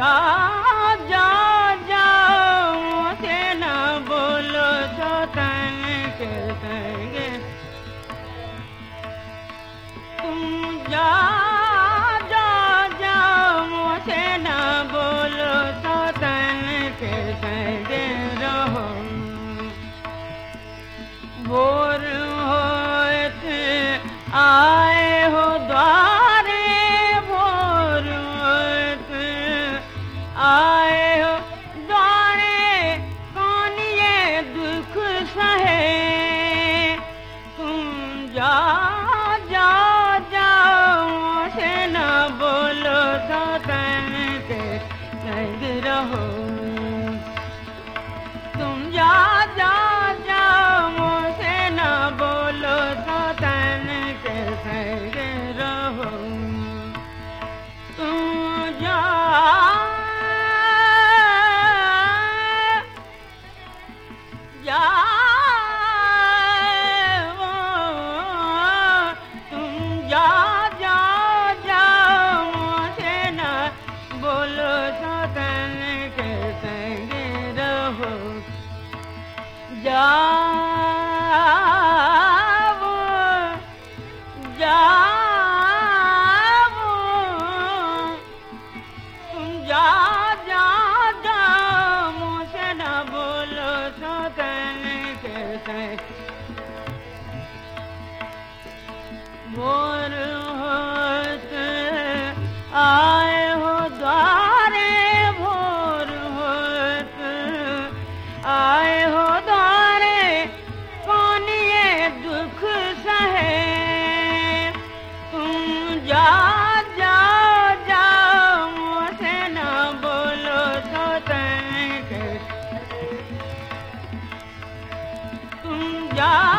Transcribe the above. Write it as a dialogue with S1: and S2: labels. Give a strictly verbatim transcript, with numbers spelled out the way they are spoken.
S1: जा जाओ से न बोलो तो तन के संगे तुम जा जा जाओ से न बोलो तो तन के संगे रहो भोर होत आए हो द्वारे भोर होत आए हो द्वारे कौन ये दुख सहे तुम जा जा जाओ से न बोलो तो तन के संग रहो तुम जा जा जाओ से न बोलो तो तन के संग रहो तुम जा जा तुम जा जा जाओ से न बोलो तो तन के संग रहो जाओ जाओ तुम जा जा जाओ से न बोलो तो तन के संग भोर होत आए हो द्वारे भोर होत आए हो द्वारे कौन ये दुख सहे तुम जा जा जाओ से न बोलो तो तन के तुम जा